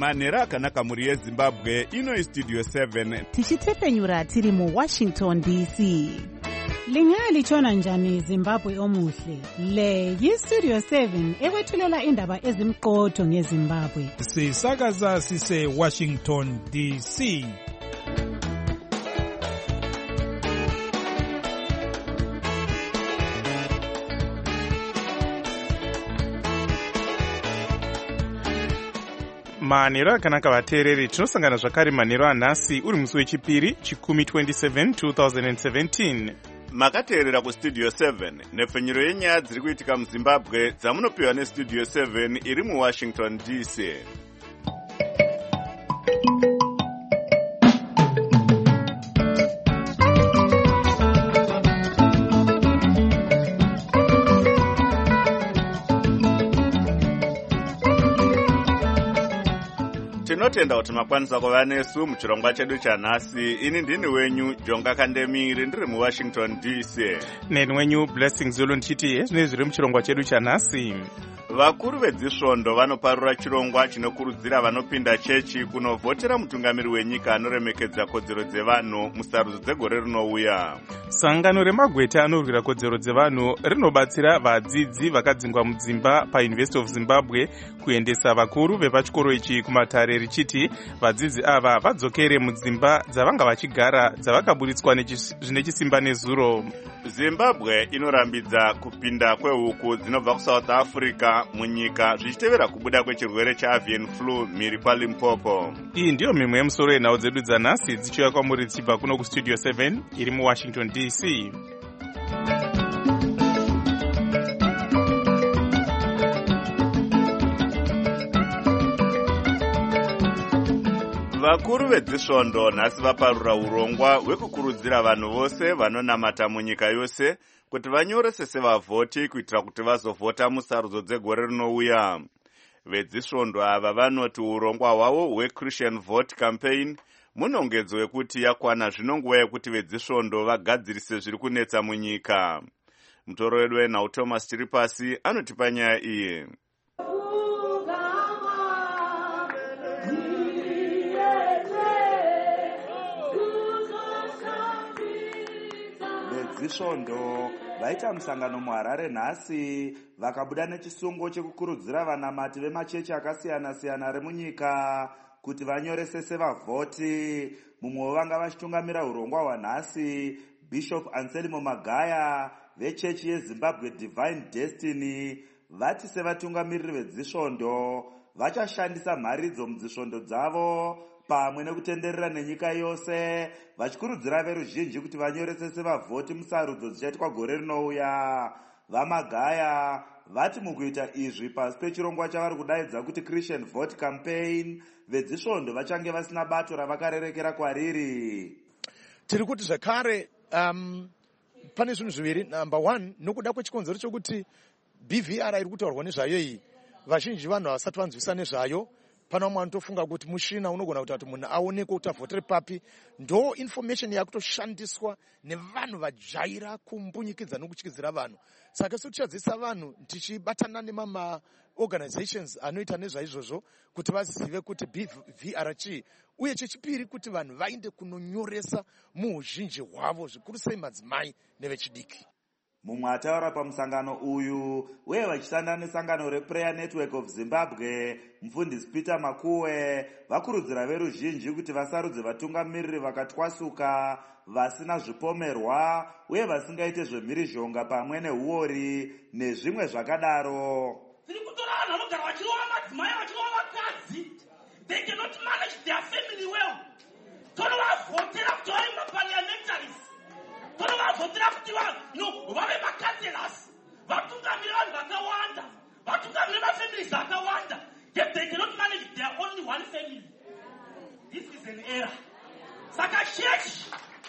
manhero akanaka mhuri yezimbabwe. Ino Studio 7 tichitefenyura tiri muWashington DC. Lingalitshona njani Zimbabwe omuhle? Le yiStudio 7 ekwethulela indaba ezimqotho ngeZimbabwe. Sisakaza sise Washington DC. manhero akanaka vateereri, tinosangana zvakare manhero anhasi uri musi wechipiri chikumi 27 2017. makateerera kuStudio 7 nepfenyuro yenyaya dziri kuitika muZimbabwe dzamunopiwa neStudio 7 iri muWashington DC. Tinotenda kuti makwanisa kuva nesu muchirongwa chedu chanhasi. Ini ndini wenyu Jonga Kandemiri ndiri muWashington DC. Neni wenyu Blessing Zulu ndichiti ezvinei zviri muchirongwa chedu chanhasi. Vakuru vedzisvondo vanoparura chirongwa chinokurudzira vanopinda chechi kunovhotera mutungamiri wenyika anoremekedza kodzero dzevanhu musarudzo dzegore rinouya. Sangano remagweta anorwira kodzero dzevanhu rinobatsira vadzidzi vakadzingwa mudzimba paUniversity of Zimbabwe kuendesa vakuru vepachikoro ichi kumatare richiti vadzidzi ava vadzokere mudzimba dzavanga vachigara dzavakaburitswa zvine chisimba nezuro. Zimbabwe inorambidza kupinda kwehuku dzinobva kuSouth Africa munyika zvichitevera kubuda kwechirwere cheavian flu mhiri kwaLimpopo. Iyi ndiyo mimwe yemusoro yenhau dzedu dzanhasi dzichiuya kwamuri dzichibva kuno kuStudio 7 iri muWashington DC. Vakuru vedzisvondo nhasi vaparura urongwa hwekukurudzira vanhu vose vanonamata munyika yose kuti vanyorese sevavhoti kuitira kuti vazovhota musarudzo dzegore rinouya. Vedzisvondo ava vanoti urongwa hwavo hweChristian Vote Campaign munongedzo wekuti yakwana zvino nguva yekuti vedzisvondo vagadzirise zviri kunetsa munyika. Mutoro wedu wenhau Thomas Chiripasi anotipa nyaya iyi. Vedzisvondo vaita musangano muHarare nhasi vakabuda nechisungo chekukurudzira vanamati vemachechi akasiyana-siyana remunyika kuti vanyorese sevavhoti. Mumwe wevanga vachitungamira urongwa hwanhasi Bishop Anselmo Magaya vechechi yeZimbabwe Divine Destiny vati sevatungamiriri vedzisvondo vachashandisa mharidzo mudzisvondo dzavo pamwe nekutenderera nenyika yose vachikurudzira veruzhinji kuti vanyorese sevavhoti musarudzo dzichaitwa gore rinouya. Vamagaya vati mukuita izvi pasi pechirongwa chavari kudaidza kuti Christian Vote Campaign, vedzisvondo vachange vasina bato ravakarerekera kwariri. Tiri kuti zvakare pane zvinhu zviviri. Number 1, nokuda kwechikonzero chokuti BVR iri kutaurwa nezvayo iyi, vazhinji vanhu havasati vanzwisa nezvayo. Pana umwe anotofunga kuti mushina unogona kuti munhu aonekwe kuti avhotere papi. Ndo information yakutoshandiswa nevanhu vajaira kumbunyikidza nokutyisidzira vanhu. Saka tichadzisa vanhu tichibatana nemama organizations anoita nezvaizvozvo kuti vazive kuti BVR chii, uye chechipiri kuti vanhu vainde kunonyoresa muuzhinji hwavo, zvikuru sei madzimai nevechidiki. Mumwe ataura pamusangano uyu uye vachishanda nesangano rePrayer Network of Zimbabwe, mufundisi Peter Makuwe vakurudzira veruzhinji kuti vasarudze vatungamiriri vakatwasuka, vasina zvipomerwa uye vasingaite zvemhirizhonga pamwe nehuori nezvimwe zvakadaro. Tiri kutora vanhu vanogara vachirova madzimai vachirova vakadzi. They cannot manage their family well. Tonovavhotera kuti vave maparliamentaries. Tonovavhotera kuti vave makanselas. Vatungamiri vanhu vakawanda. Vatungamiri mafamilies akawanda. Yet they cannot manage their only one family. This is an error. Saka chechi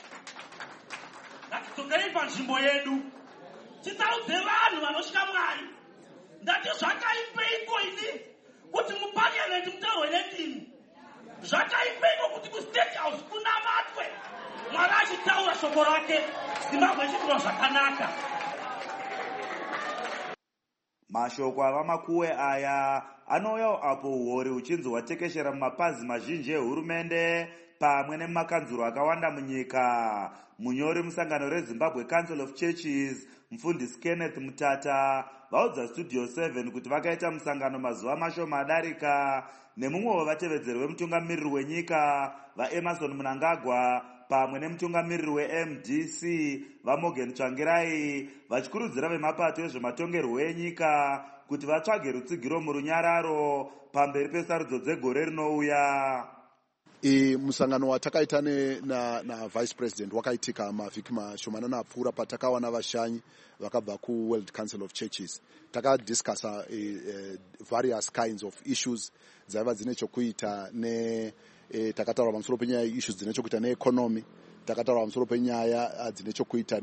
ngatidzokerei panzvimbo yedu. Tisarudze vanhu vanosvika Mwari. Ndati zvakaipeiko ini kuti muparliament mutaurwe nendimi. Zvakaipeiko kuti kuState House kunamatwe Mwari achitaura shoko rake, Zimbabwe ichiitwa zvakanaka. Mashoko avamakuwe aya anouya apo uhori uchinzi hwatekeshera mumapazi mazhinji ehurumende pamwe nemakanzuro akawanda munyika. Munyori musangano reZimbabwe Council of Churches mufundisi Kenneth Mutata vaudza Studio 7 kuti vakaita musangano mazuva mashoma adarika nemumwe wevatevedzeri wemutungamiriri wenyika vaEmerson Mnangagwa pamwe nemutungamiriri weMDC vaMorgan Tsvangirai vachikurudzira vemapato ezvematongerwo enyika kuti vatsvage rutsigiro murunyararo pamberi pesarudzo dzegore rinouya. Musangano watakaita na Vice President wakaitika mavhiki mashomanana apfuura patakawana vashanyi vakabva kuWorld Council of Churches. Takadiscussa various kinds of issues dzaiva dzine chokuita takataura pamusoro penyaya issues dzine chokuita neeconomy, takataura pamusoro penyaya dzine chokuita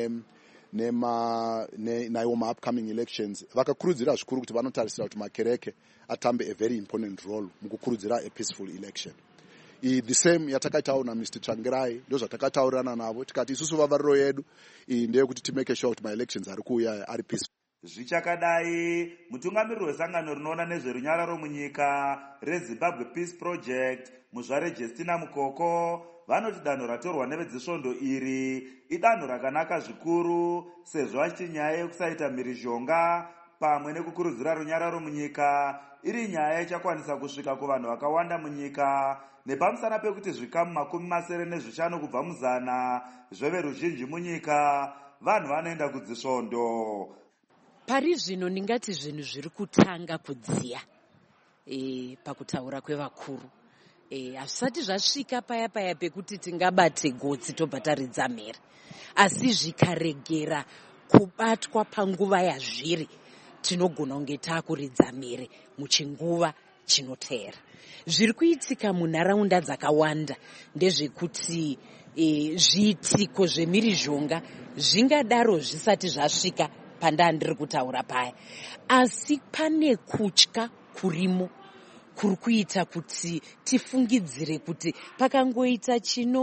naiwo ma-upcoming elections. Vakakurudzira zvikuru kuti vanotarisira kuti makereke atambe a very important role mukukurudzira a peaceful election. The same yatakaitawo naMr Tsvangirai ndo zvatakataurirana navo tikati isusu vavariro yedu ndeyekuti timake sure kuti ma-elections ari kuuya ari peaceful. Zvichakadai, mutungamiriri wesangano rinoona nezverunyararo munyika reZimbabwe Peace Project muzvare Justina Mukoko vanoti danho ratorwa nevezisvondo iri idanho rakanaka zvikuru sezvo vachiti nyaya yekusaita mhirizhonga pamwe nekukurudzira runyararo munyika iri nyaya ichakwanisa kusvika kuvanhu vakawanda munyika nepamusana pekuti zvikamu 75 kubva muzana zveveruzhinji munyika vanhu vanoenda kudzisvondo. Pari zvino ndingati zvinhu zviri kutanga kudziya pakutaura kwevakuru. Hazvisati zvasvika paya pekuti tingabate gotsi tobva taridza mhere, asi zvikaregera kubatwa panguva yazviri tinogona kunge taakuridza mhere muchinguva chinoteera. Zviri kuitika munharaunda dzakawanda ndezvekuti zviitiko zvemhirizhonga zvingadaro zvisati zvasvika pandandiri kutaura paya, asi pane kutya kurimo kuri kuita kuti tifungidzire kuti pakangoita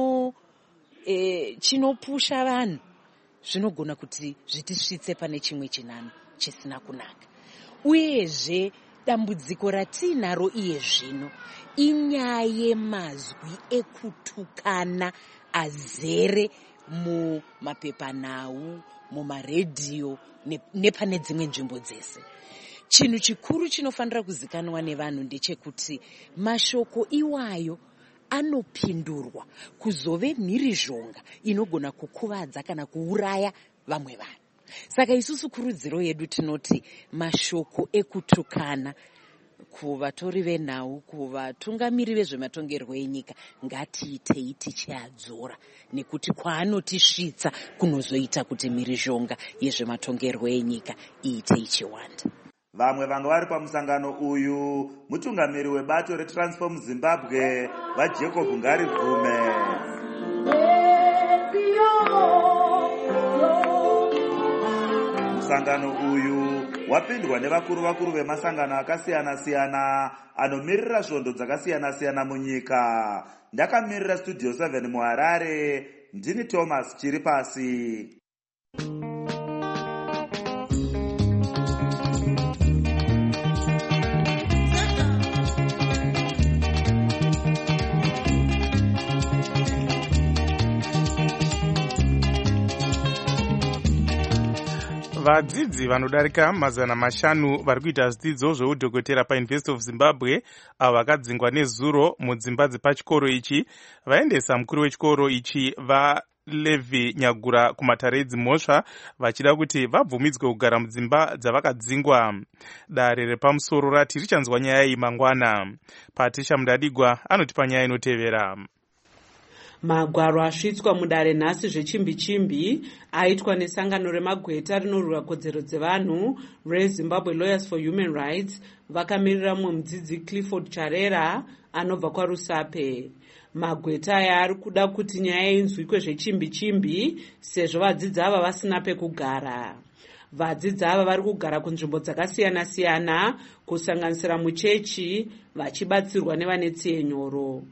chinopusha vanhu zvinogona kuti zvitisvitse pane chimwe chinano chisina kunaka. Uyezve dambudziko ratinaro iye zvino inyaya yemazwi ekutukana azere mumapepanhau, mumaredhiyo nepane dzimwe nzvimbo dzese. Chinhu chikuru chinofanira kuzikanwa nevanhu ndechekuti mashoko iwayo anopindurwa kuzove mhirizhonga inogona kukuvadza kana kuuraya vamwe vanhu. Saka isusu kurudziro yedu tinoti mashoko ekutukana kuvatori venhau, kuvatungamiri vezvematongerwo enyika ngatiitei tichiadzora, nekuti kwaanotisvitsa kunozoita kuti mhirizhonga yezvematongerwo enyika iite ichiwanda. Vamwe vanga vari pamusangano uyu mutungamiri webato reTransform Zimbabwe vaJacob Ngaribvume. Musangano uyu wapindwa nevakuru vemasangano akasiyana-siyana anomirira svondo dzakasiyana-siyana munyika. Ndakamirira Studio 7 muHarare, ndini Thomas Chiripasi. Vadzidzi vanodarika 500 vari kuita zvidzidzo zveudhokotera paUniversity of Zimbabwe avo vakadzingwa nezuro mudzimba dzepachikoro ichi vaendesa mukuru wechikoro ichi vaLevi Nyagura kumatare edzimhosva vachida kuti vabvumidzwe kugara mudzimba dzavakadzingwa. Dare repamusoro rati richanzwa nyaya iyi mangwana. Patricia Mudadigwa anotipa nyaya inotevera. Magwaro asvitswa mudare nhasi zvechimbi-chimbi aitwa nesangano remagweta rinorwira kodzero dzevanhu reZimbabwe Lawyers for Human Rights vakamirira mumwe mudzidzi Clifford Charera anobva kwaRusape. Magweta aya ari kuda kuti nyaya inzwikwe zvechimbi-chimbi sezvo vadzidzi ava vasina pekugara. Vadzidzi ava vari kugara kunzvimbo dzakasiyana-siyana kusanganisira muchechi vachibatsirwa nevane tsiye nyoro.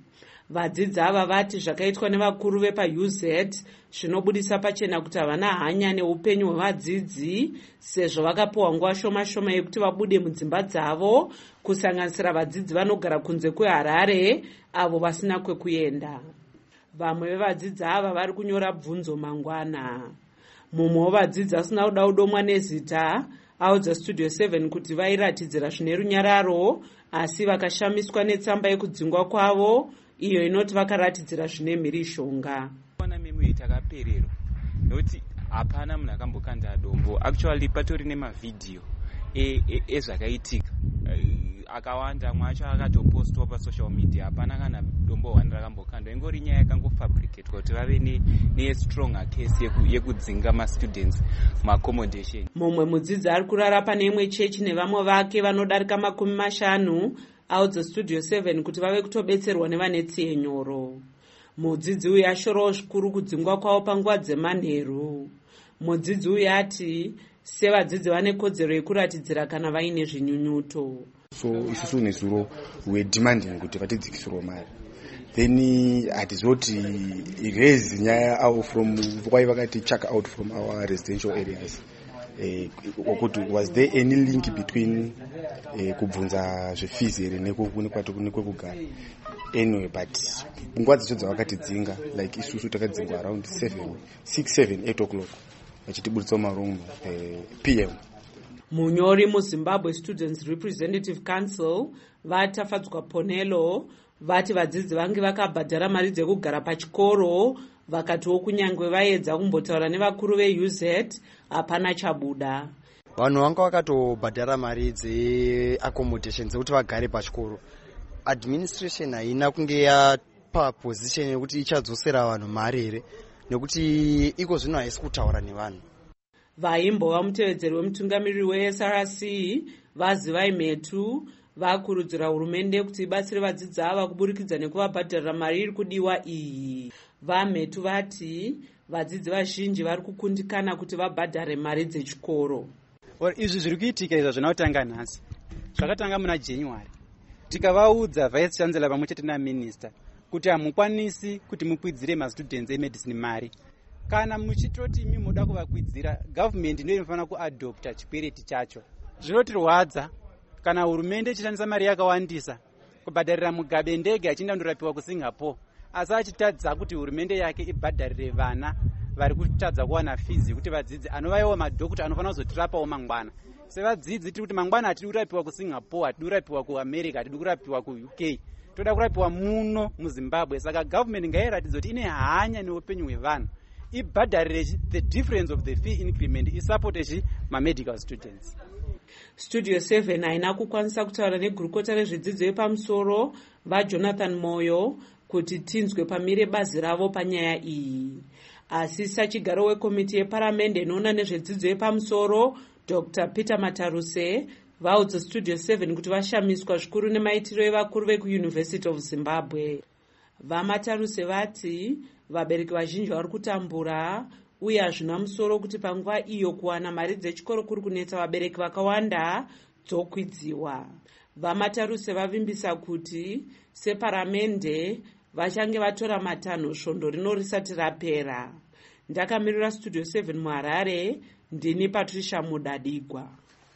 Vadzidzi ava vati zvakaitwa nevakuru vepaUZ zvinobudisa pachena kuti havana hanya neupenyu hwevadzidzi sezvo vakapiwa nguva shoma shoma yekuti vabude mudzimba dzavo, kusanganisira vadzidzi vanogara kunze kweHarare avo vasina kwekuenda. Vamwe vevadzidzi ava vari kunyora bvunzo mangwana. Mumwe wevadzidzi asina kuda kudomwa nezita audza Studio 7 kuti vairatidzira zvine runyararo asi vakashamiswa netsamba yekudzingwa kwavo iyo inoti vakaratidzira zvine mhirishonga. Pana mimi takaperero nokuti hapana munhu akambokanda dombo. Actually patori nemavidhiyo ezvakaitika akawanda mwacho akatopostwa pasocial media. Hapana kana dombo hwani rakambokandwa, ingori nyaya yakangofabricatwa kuti vave nestronger case yekudzinga mastudents maaccommodation. Mumwe mudzidzi ari kurara pane imwe chechi nevamwe vake vanodarika 50 audza Studio 7 kuti vave kutobetserwa nevane tsiye nyoro. Mudzidzi uyu ashorawo zvikuru kudzingwa kwavo panguva dzemanheru. Mudzidzi uyu ati sevadzidzi vane kodzero yekuratidzira kana vaine zvinyunyuto. So isusu nezuro we demanding kuti vatidzikisirwe mari. Then hatizoti raise nyaya out from why vakati check out from our residential areas. Was there any link between kubvunza zvefees here nekwekugara? Anyway, but nguva dzacho dzavakatidzinga like isusu takadzingwa around 8 o'clock vachitibudisa mumaroom PM. Munyori muZimbabwe Students Representative Council vatafadzwa Ponelo vati vadzidzi vange vakabhadhara mari dzekugara pachikoro, vakatiwo kunyangwe vaedza kumbotaura nevakuru veUZ hapana chabuda. Vanhu vanga vakatobhadhara mari dzeaccommodation dzekuti vagare pachikoro. Administration haina kunge yapa position yekuti ichadzosera vanhu mari here, nekuti iko zvino haisi kutaura nevanhu. Vaimbova mutevedzeri wemutungamiriri weSRC Vazivai Metu vakurudzira hurumende kuti ibatsire vadzidzi ava kuburikidza nekuvabhadharira mari iri kudiwa iyi. VaMetu vati vadzidzi vazhinji vari kukundikana kuti vabhadhare mari dzechikoro. Izvi zviri kuitika izvo zvinotanga nhasi. Zvakatanga muna January. Tikavaudza vice chancellor pamwe chete naminister kuti hamukwanisi kuti mukwidzire mastudents emedicine mari. Kana muchitoti imi muda kuvakwidzira, government ndiyo inofanira kuadopta chikwereti chacho. Zvinotirwadza kana hurumende ichishandisa mari yakawandisa kubhadharira Mugabe ndege achienda kundorapiwa kuSingapore, asi achitadza kuti hurumende yake ibhadharire vana vari kutadza kuwana fees kuti vadzidzi anovaiwa madhokuta anofanira kuzotirapawo mangwana. Sevadzidzi tiri kuti mangwana hatidi kurapiwa kuSingapore, hatidi kurapiwa kuAmerica, hatidi kurapiwa kuUK, toda kurapiwa muno muZimbabwe. Saka government ngairatidze kuti ine hanya neupenyu hwevanhu, ibhadharire the difference of the fee increment, isupporte mamedical students. Studio 7 haina kukwanisa kutaura negurukota rezvidzidzo yepamusoro vaJonathan Moyo kuti tinzwe pamire bazi ravo panyaya iyi. Asi sachigaro wekomiti yeparamende inoona nezvedzidzo yepamusoro Dr. Peter Mataruse vaudza Studio 7 kuti vashamiswa zvikuru nemaitiro evakuru vekuUniversity of Zimbabwe. VaMataruse vati vabereki vazhinji vari kutambura uye hazvina musoro kuti panguva iyo kuwana mari dzechikoro kuri kunetsa vabereki vakawanda dzokwidziwa. VaMataruse vavimbisa kuti separamende vachange vatora matanho svondo rino risati rapera. Ndakamirira Studio 7 muHarare, ndini Patricia Mudadigwa.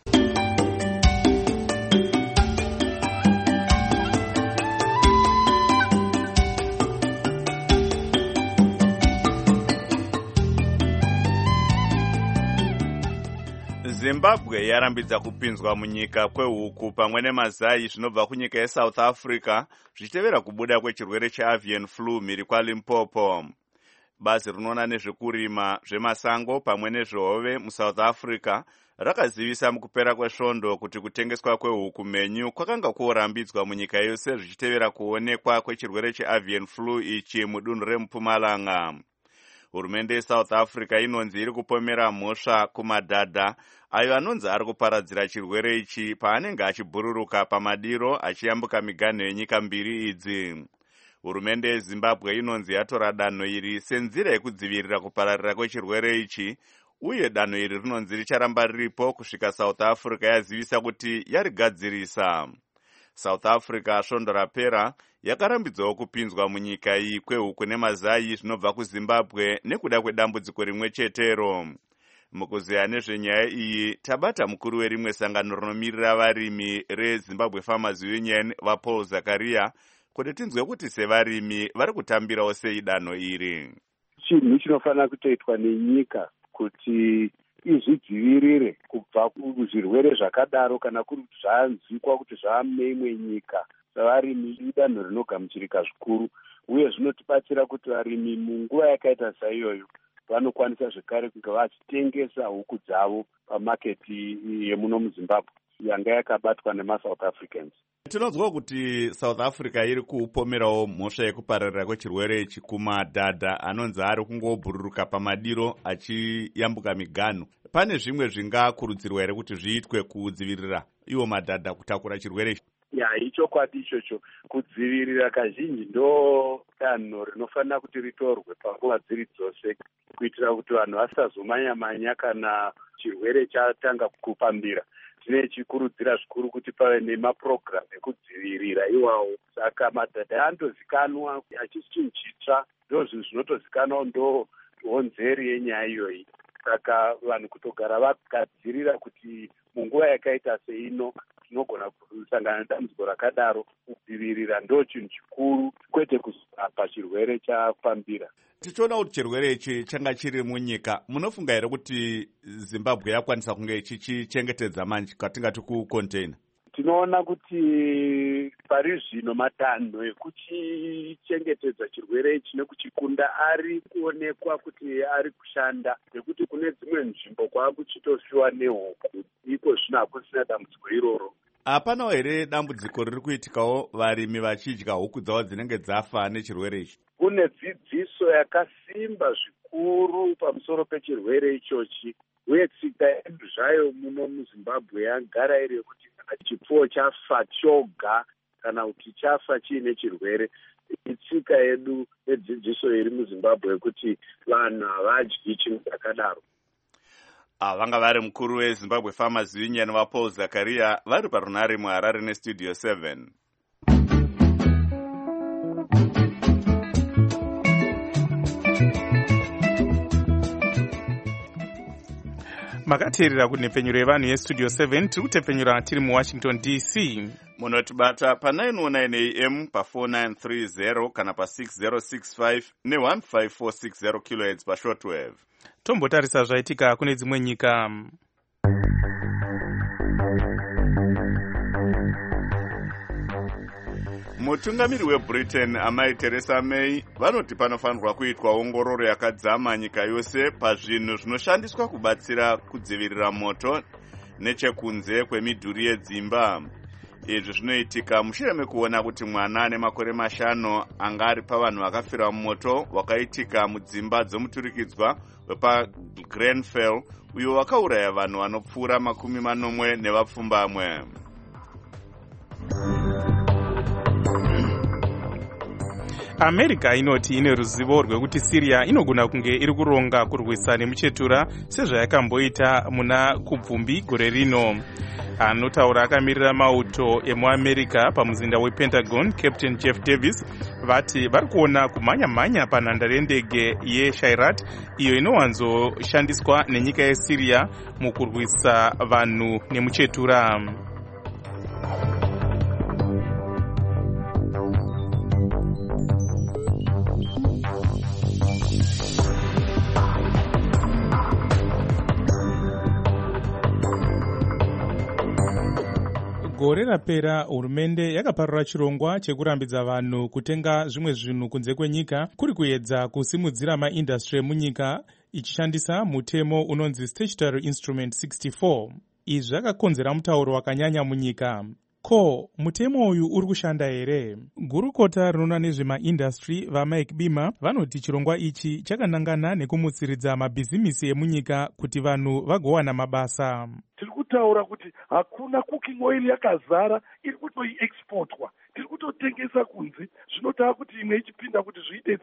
Zimbabwe yarambidza kupinzwa munyika kwehuku pamwe nemazai zvinobva kunyika yeSouth Africa zvichitevera kubuda kwechirwere cheavian flu mhiri kwaLimpopo. Bazi rinoona nezvekurima zvemasango pamwe nezvehove muSouth Africa rakazivisa mukupera kwesvondo kuti kutengeswa kwehuku menyu kwakanga kuorambidzwa munyika yose zvichitevera kuonekwa kwechirwere cheavian flu ichi mudunhu reMpumalanga. Hurumende yeSouth Africa inonzi iri kupomera mhosva kumadhadha ayo anonzi ari kuparadzira chirwere ichi paanenge achibhururuka pamadiro achiyambuka miganho yenyika mbiri idzi. Hurumende yeZimbabwe inonzi yatora danho iri senzira yekudzivirira kupararira kwechirwere ichi, uye danho iri rinonzi richaramba riripo kusvika South Africa yazivisa kuti yarigadzirisa. South Africa svondo rapera yakarambidzawo kupinzwa munyika iyi kwehuku nemazai zvinobva kuZimbabwe nekuda kwedambudziko rimwe chetero. Mukuziya nezvenyaya iyi tabata mukuru werimwe sangano rinomirira varimi reZimbabwe Farmers Union vaPaul Zakaria kuti tinzwe kuti sevarimi vari kutambirawo sei danho iri. Chinhu chinofanira kutoitwa nenyika kuti izvidzivirire kubva kuzvirwere zvakadaro kana kuri zvanzwikwa kuti zvamneimwe nyika. Savarimi idanho rinogamuchirika zvikuru uye zvinotibatsira kuti varimi munguva yakaita saiyoyo vanokwanisa zvekare kunge vachitengesa huku dzavo pamaketi yemuno muZimbabwe yanga yakabatwa nemaSouth Africans. Tinonzwa kuti South Africa iri kupomerawo mhosva yekupararira kwechirwere ichi kumadhadha anonzi ari kungobhururuka pamadiro achiyambuka miganhu. Pane zvimwe zvingakurudzirwa here kuti zviitwe kudzivirira iwo madhadha kutakura chirwere ichi? Ichokwadi ichocho. Kudzivirira kazhinji ndo danho rinofanira kuti ritorwe panguva dziri dzose kuitira kuti vanhu vasazomanya-manya kana chirwere chatanga kupambira. Tinechikurudzira zvikuru kuti pave nemapurogiramu ekudzivirira iwawo. Saka madhadha andozikanwa achisi chinhu chitsva, ndozvinhu zvinotozikanwa ndo honzeri yenyaya iyoyi. Saka vanhu kutogara vakagadzirira kuti munguva yakaita seino tinogona kusangana nedambudziko rakadaro. Kudzivirira ndo chinhu chikuru kwete kuzorapa chirwere chapambira. Tichiona kuti chirwere ichi changa chiri munyika, munofunga here kuti Zimbabwe yakwanisa kunge ichichengetedza manje katingati kucontainer? Tinoona kuti pari zvino matanho ekuchichengetedza chirwere ichi nekuchikunda ari kuonekwa kuti ari kushanda, nekuti kune dzimwe nzvimbo kwakuchitosiwa nehuku, iko zvino hakusina dambudziko iroro. Hapanawo here dambudziko riri kuitikawo varimi vachidya huku dzavo dzinenge dzafa nechirwere ichi? Kune dzidziso yakasimba zvikuru pamusoro pechirwere ichochi, uye tsika yedu zvayo muno muZimbabwe yagara iri yekuti kana chipfuwo chafa choga kana kuti chafa chiine chirwere, itsika yedu nedzidziso iri muZimbabwe yekuti vanhu havadyi chinhu chakadaro. Vanga vari mukuru weZimbabwe Farmers Union vaPaul Zakaria vari parunare muHarare neStudio 7. Makateerera kunhepfenyuro yevanhu yeStudio 7 tiri kutepfenyura tiri muWashington DC. Munotibata pa919 AM pa4930 kana pa6065 ne15460 kHz pashortwave. Tombotarisa zvaitika kune dzimwe nyika. Mutungamiri weBritain amai Theresa May vanoti panofanirwa kuitwa ongororo yakadzama nyika yose pazvinhu zvinoshandiswa kubatsira kudzivirira moto nechekunze kwemidhuri yedzimba. Izvi zvinoitika mushure mekuona kuti mwana ane makore 5 anga ari pavanhu vakafira mumoto wakaitika mudzimba dzomuturikidzwa wepaGrenfell uyo wakauraya vanhu vanopfuura 40 nevapfumbamwe. America inoti ine ruzivo rwekuti Syria inogona kunge iri kuronga kurwisa nemuchetura sezvayakamboita muna kubvumbi gore rino. Anotaura akamirira mauto emuAmerica pamuzinda wePentagon, Captain Jeff Davis, vati vari kuona kumhanya-mhanya panhandare yendege yeShayrat iyo inowanzoshandiswa nenyika yeSyria mukurwisa vanhu nemuchetura. Gore rapera hurumende yakaparura chirongwa chekurambidza vanhu kutenga zvimwe zvinhu kunze kwenyika kuri kuedza kusimudzira maindastri emunyika ichishandisa mutemo unonzi Statutory Instrument 64. Izvi zvakakonzera mutauro wakanyanya munyika. Ko, mutemo uyu uri kushanda here? Gurukota rinoona nezvemaindastri vaMike Bima vanoti chirongwa ichi chakanangana nekumutsiridza mabhizimisi emunyika kuti vanhu vagowana mabasa. Tiri kutaura kuti hakuna cooking oil yakazara iri kutoiexportwa, tiri kutotengesa kunze, zvinotava kuti imwe ichipinda kuti zviite sei.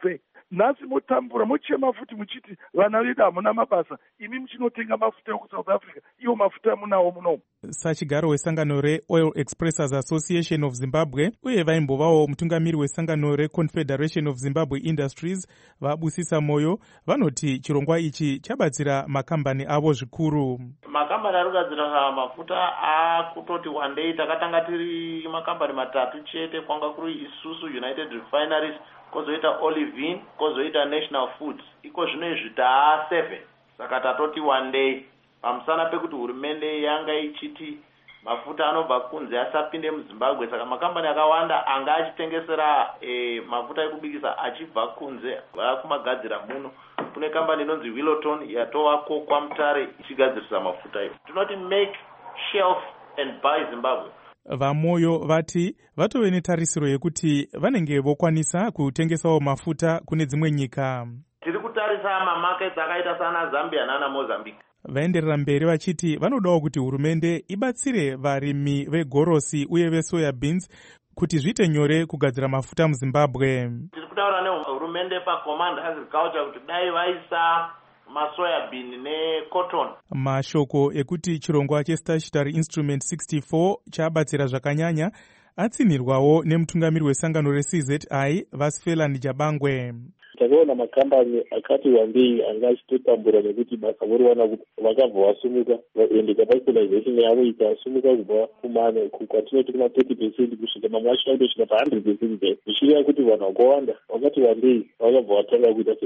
nhasi motambura mochema futi muchiti vana vedu hamuna mabasa, imi muchinotenga mafuta ekusouth africa, iwo mafuta amunawo munomu. Sachigaro wesangano reOil Expressors Association of Zimbabwe uye vaimbovawo mutungamiri wesangano reConfederation of Zimbabwe Industries vabusisa moyo vanoti chirongwa ichi chabatsira makambani avo zvikuru. Makambani ari kugadzira mafuta akutoti wandei takatanga tiri makambani matatu chete, kwanga kuri isusu United Refineries, kozoita Olivine, kozoita National Foods, iko zvino izvi taa 7. Saka tatoti wandei pamusana pekuti hurumende yanga ichiti mafuta anobva kunze asapinde muZimbabwe, saka makambani akawanda anga achitengesera mafuta ekubikisa achibva kunze vakumagadzira muno. Kune kambani inonzi Willoton yatowako kwaMutare ichigadzirisa mafuta iyo. Tinoti make shelf and buy Zimbabwe. Vamoyo vati vatove netarisiro yekuti vanenge vokwanisa kutengesawo mafuta kune dzimwe nyika. Tiri kutarisa mamarkets akaita sana Zambia nana Mozambique. Vaenderera mberi vachiti vanodawo kuti hurumende ibatsire varimi vegorosi uye vesoya beans kuti zviite nyore kugadzira mafuta muZimbabwe. Tiri kutaura nehurumende paCommand Agriculture kuti dai vaisa masoya bean necotton. Mashoko ekuti chirongwa chestatutory instrument 64 chabatsira zvakanyanya atsinirwawo nemutungamiri wesangano reCZI Vasifela Njabangwe. Takaona makambani akati wandei anga achitotambura nekuti basa voriwana kuti vakabva vasumuka ende capitalization yavo ikasumuka kubva kwatinoti kuma 30% kusvika mamwe acho aitosvika pa100%. Zvichireva kuti vanhu vakawanda vakati wandei vakabva vatanga kuita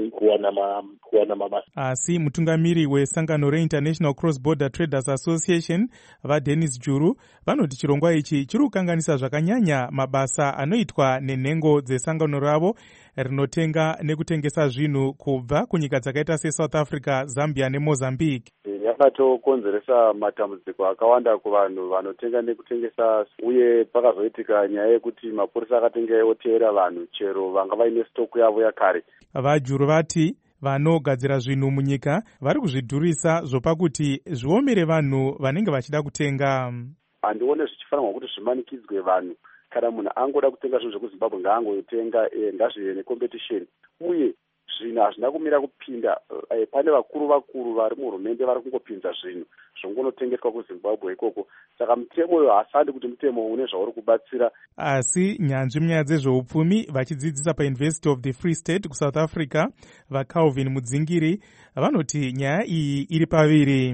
kuwana mabasa. Asi mutungamiri wesangano reInternational Cross Border Traders Association vaDennis Juru vanoti chirongwa ichi chiri kukanganisa zvakanyanya mabasa anoitwa nenhengo dzesangano ravo rinotenga nekutengesa zvinhu kubva kunyika dzakaita seSouth Africa, Zambia neMozambique. Yakatokonzeresa matambudziko akawanda kuvanhu vanotenga nekutengesa, uye pakazoitika nyaya yekuti mapurisa akatenge oteera vanhu chero vanga vaine stock yavo yakare. Vajuru vati vanogadzira zvinhu munyika vari kuzvidhurisa zvopakuti zviomere vanhu vanenge vachida kutenga. Handione zvichifanirwa kuti zvimanikidzwe vanhu. Kana munhu angoda kutenga zvinhu zvekuZimbabwe ngaangotenga, ngazvive necompetition. Uye zvinhu hazvina kumira kupinda. Pane vakuru vari muhurumende vari kungopinza zvinhu zvongonotengeswa kuZimbabwe ikoko. Saka mutemo uyu hasandi kuti mutemo une zvauri kubatsira. Asi nyanzvi munyaya dzezveupfumi vachidzidzisa paUniversity of the Free State kuSouth Africa vaCalvin Mudzingiri vanoti nyaya iyi iri paviri.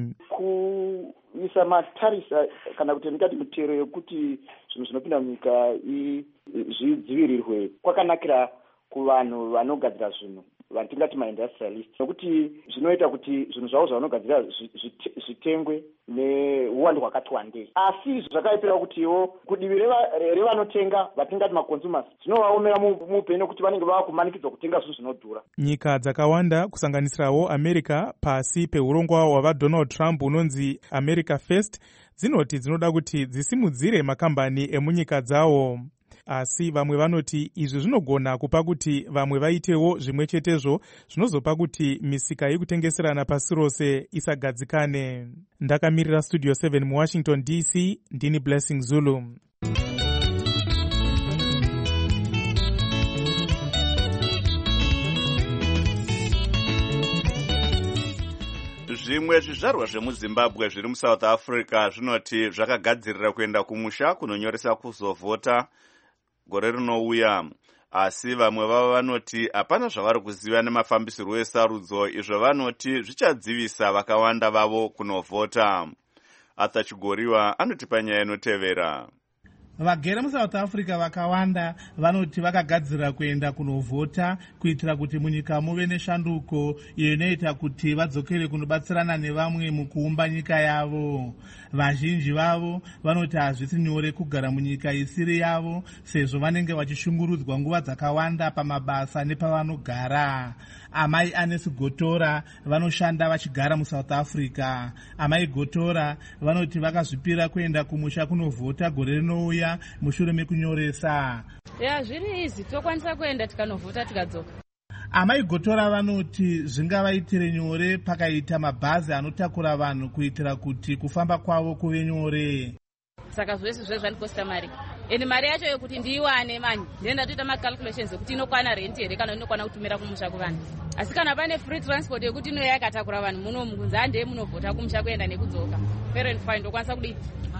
Kuisa matarisa kana kuti ndikati mutero yekuti zvinhu zvinopinda munyika zvidzivirirwe kwakanakira kuvanhu vanogadzira zvinhu vatingati maindustrialist, nokuti zvinoita kuti zvinhu zvavo zvavanogadzira zvitengwe neuwandu hwakati wandei. Asi zvakaipira kutiwo kudivi revanotenga vatingati maconsumers zvinovaomera muupenyu nokuti vanenge vava kumanikidzwa kutenga zvinhu zvinodhura. Nyika dzakawanda kusanganisirawo America pasi peurongwa hwavaDonald Trump unonzi America First dzinoti dzinoda kuti dzisimudzire makambani emunyika dzawo. Asi vamwe vanoti izvi zvinogona kupa kuti vamwe vaitewo zvimwe chetezvo zvinozopa kuti misika yekutengeserana pasi rose isagadzikane. Ndakamirira Studio 7 muWashington DC, ndini Blessing Zulu. Zvimwe zvizvarwa zvemuZimbabwe zviri muSouth Africa zvinoti zvakagadzirira kuenda kumusha kunonyoresa kuzovhota gore rinouya, asi vamwe vavo vanoti hapana zvavari kuziva nemafambisirwo esarudzo, izvo vanoti zvichadzivisa vakawanda vavo kunovhota. Arthur Chigoriwa anotipa nyaya inotevera. Vagere muSouth Africa vakawanda vanoti vakagadzirira kuenda kunovhota kuitira kuti munyika muve neshanduko iyo inoita kuti vadzokere kunobatsirana nevamwe mukuumba nyika yavo. Vazhinji vavo vanoti hazvisi nyore kugara munyika isiri yavo sezvo vanenge vachishungurudzwa nguva dzakawanda pamabasa nepavanogara. Amai Anesi Gotora vanoshanda vachigara muSouth Africa. Amai Gotora vanoti vakazvipira kuenda kumusha kunovhota gore rinouya mushure mekunyoresa. Zviri izi tokwanisa kuenda tikanovhota tikadzoka. Amai Gotora vanoti zvingavaitire nyore pakaita mabhazi anotakura vanhu kuitira kuti kufamba kwavo kuve nyore. Saka zvese zvandikosta mari. ende mari yacho yokuti ndiiwane mani ndenda toita macalculations ekuti inokwana rent here kana inokwana kutumira kumusha kuvanhu. Asi kana pane free transport yekuti inoya yakatakura vanhu muno mugunza handei munovhota kumusha kuenda nekudzoka. Fair and fine ndokwanisa kudii.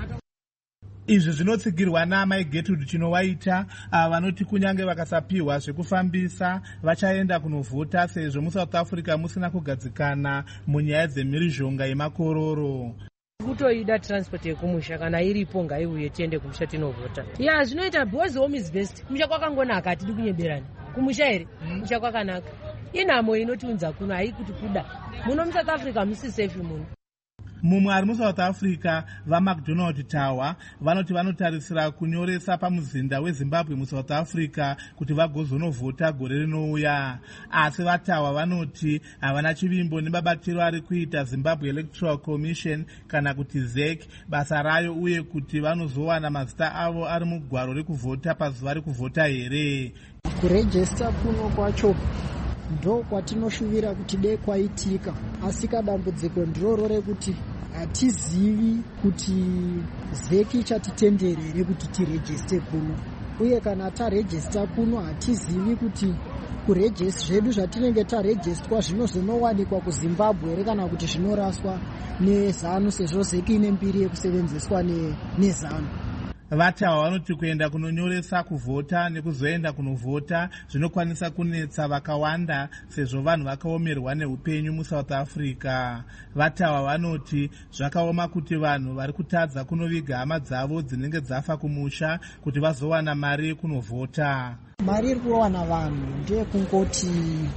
Izvi zvinotsigirwa naMai Gertrude Chinowaita vanoti kunyange vakasapiwa zvekufambisa vachaenda kunovhota sezvo muSouth Africa musina kugadzikana munyaya dzemhirizhonga yemakororo. Kutoida transport yekumusha kana iripo ngaiuye tiende kumusha tinovhota. Ya zvinoita because home is best. Kumusha kwakangonaka atidi kunyeberana. Kumusha here kumusha kwakanaka. Inhamo inotiunza kuno haikuti kuda. Muno muSouth Africa musi safe muno. Mumwe ari muSouth Africa vaMcDonald Tower vanoti vanotarisira kunyoresa pamuzinda weZimbabwe muSouth Africa kuti vagozonovhota gore rinouya. Asi vaTower vanoti havana chivimbo nebabatiro ari kuita Zimbabwe Electoral Commission kana kuti ZEC basa rayo uye kuti vanozowana mazita avo ari mugwaro rekuvhota pazuva rekuvhota here. Kurejista kuno kwacho ndo kwatinoshuvira kuti dei kwaitika, asi dambudziko ndiroro rekuti hatizivi kuti ZEC ichatitenderere kuti tirejiste kuno, uye kana tarejista kuno hatizivi kuti kurejista zvedu zvatinenge tarejistwa zvinozonowanikwa kuZimbabwe here kana kuti zvinoraswa neZANU sezvo ZEC ine mbiri yekusevenzeswa neZANU. VaTawa vanoti kuenda kunonyoresa kuvhota nekuzoenda kunovhota zvinokwanisa kunetsa vakawanda sezvo vanhu vakaomerwa neupenyu muSouth Africa. VaTawa vanoti zvakaoma kuti vanhu vari kutadza kunoviga hama dzavo dzinenge dzafa kumusha kuti vazowana mari yekunovhota. Mari iri kuwana vanhu ndeyekungoti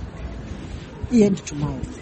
end to mouth.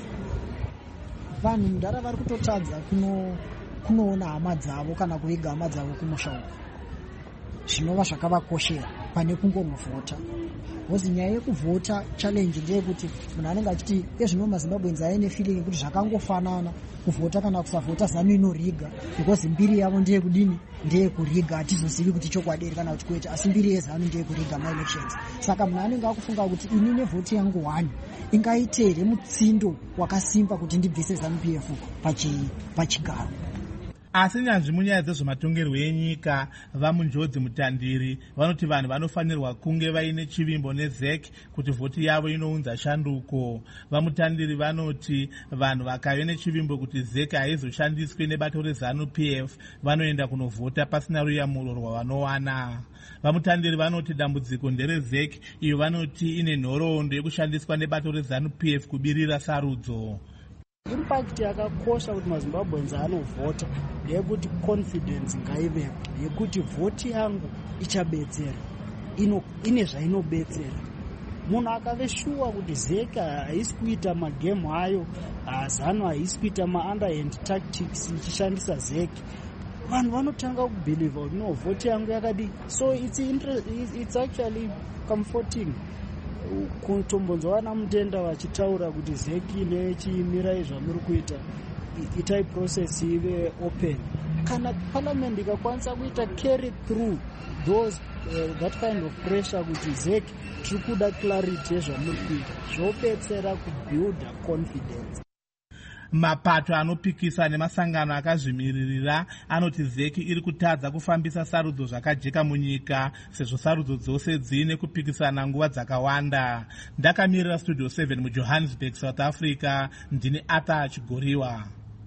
Vanhu mudhara vari kutotadza kunoona hama dzavo kana kuviga hama dzavo kumusha uku, zvinova zvakavakoshera pane kungonovhota. Hozi nyaya yekuvhota challenge ndeyekuti munhu anenge achiti ezvino maZimbabweans aine feeling kuti zvakangofanana kuvhota kana kusavhota ZANU inoriga because mbiri yavo ndeyekudini, ndeyekuriga. Hatizozivi kuti chokwadi here kana kuti kwete, asi mbiri yeZANU ndeyekuriga maelections. Saka munhu anenge akufunga kuti ini nevhoti yangu 1 ingaite here mutsindo wakasimba kuti ndibvise ZANU-PF pachigaro. Asi nyanzvi munyaya dzezvematongerwo enyika vamunjodzi mutandiri vanoti vanhu vanofanirwa kunge vaine chivimbo neZEC kuti vhoti yavo inounza shanduko. Vamutandiri vanoti vanhu vakave nechivimbo kuti ZEC haizoshandiswi nebato reZANU-PF vanoenda kunovhota pasina ruyamuro rwavanowana. Vamutandiri vanoti dambudziko ndereZEC iyo vanoti ine nhoroondo yekushandiswa nebato reZANU-PF kubirira sarudzo. Impact yakakosha kuti maZimbabweans anovhota ndeyekuti confidence ngaivepo yekuti vhoti yangu ichabetsera, ine zvainobetsera. Munhu akave shuwa kuti ZEC haisi kuita magemu ayo, ZANU haisi kuita ma-underhand tactics ichishandisa ZEC, vanhu vanotanga kubhiliva kuti no, vhoti yangu yakadi. So it's actually comforting kutombonzwana mutenda vachitaura kuti ZEC nechimirai zvamuri kuita itai process ive open. Kana parliament ikakwanisa kuita carry through those that kind of pressure kuti ZEC tiri kuda clarity yezvamuri kuita, zvobetsera kubuilda confidence. Mapato anopikisa nemasangano akazvimiririra anoti ZEC iri kutadza kufambisa sarudzo zvakajeka munyika sezvo sarudzo dzose dziine kupikisana nguva dzakawanda. Ndakamirira Studio 7 muJohannesburg, South Africa, ndini Arthur Chigoriwa.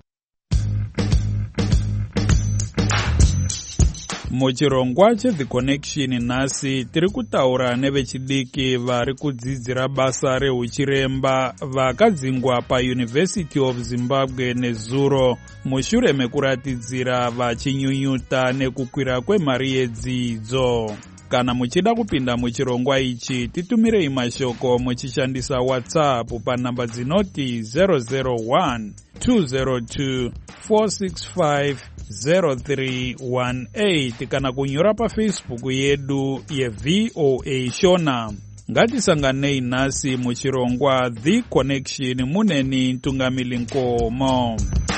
Muchirongwa cheThe Connection nhasi tiri kutaura nevechidiki vari kudzidzira basa reuchiremba vakadzingwa paUniversity of Zimbabwe neZuro mushure mekuratidzira vachinyunyuta nekukwira kwemari yedzidzo. Kana muchida kupinda muchirongwa ichi titumirei mashoko muchishandisa WhatsApp panhamba dzinoti 001 202 465 0318 kana kunyora paFacebook yedu yeVOA Shona. Ngatisanganei nhasi muchirongwa The Connection muneni Ntungamili Nkomo.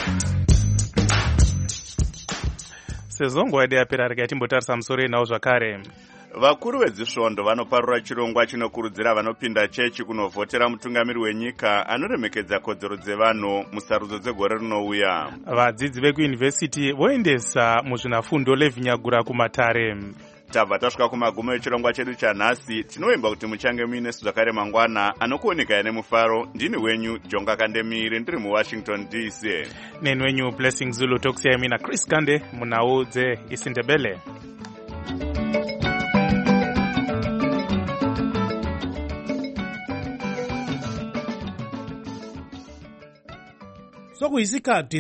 Sezongo wadi yapera rikatimbotarisa musoro nawo zvakare. Vakuru vedzisvondo vanoparura chirongwa chinokurudzira vanopinda chechi kunovhotera mutungamiri wenyika anoremekedza kodzero dzevanhu musarudzo dzegore rinouya. Vadzidzi vekuyunivhesiti voendesa muzvinafundo levhinyagura kumatare. tabva tasvika kumagumo echirongwa chedu chanhasi. Tinovimba kuti muchange muinesu zvakare mangwana. Anokuonekai nemufaro ndini wenyu Jonga Kandemiri ndiri muWashington DC. Neni wenyu Blessing Zulu tokusiyai mina Chris Kande munhau dzeIsindebele. sokuyisikhathi